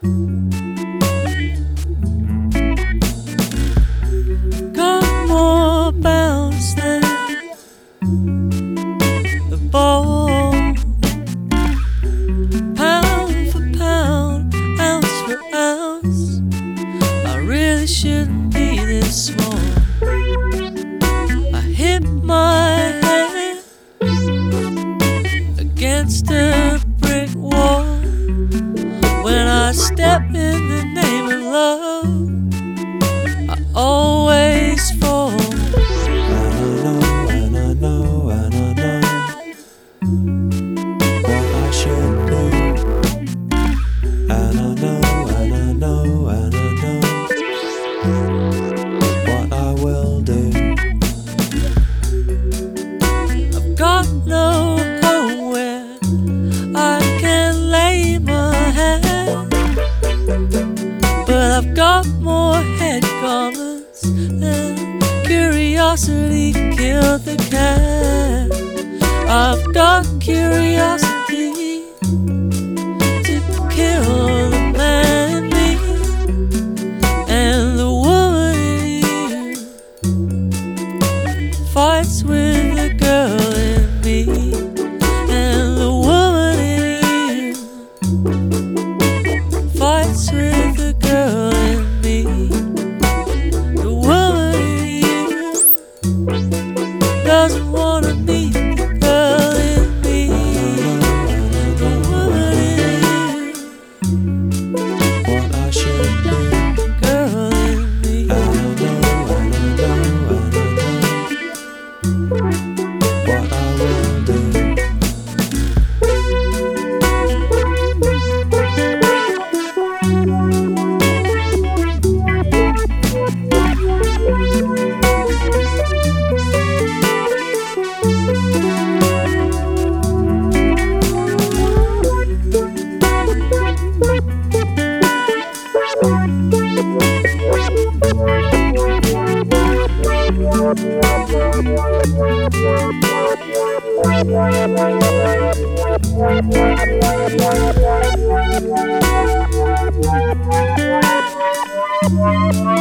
Got more bounce than the ball. Pound for pound, ounce for ounce, I really shouldn't be this small. I hit my head against a brick wall. When I step in the name of love, I always fall. And I know what I should do. And I know what I will do. I've got no home where I can lay my head, but I've got more head garments than curiosity killed the cat. I've got curiosity to kill the man in me and the woman in you fights with the girl in me, and the woman in you fights with the girl in me. The woman in you doesn't wanna meet the girl in me. The woman in What I should do. you, girl in me. And I know what I will do. Thank you.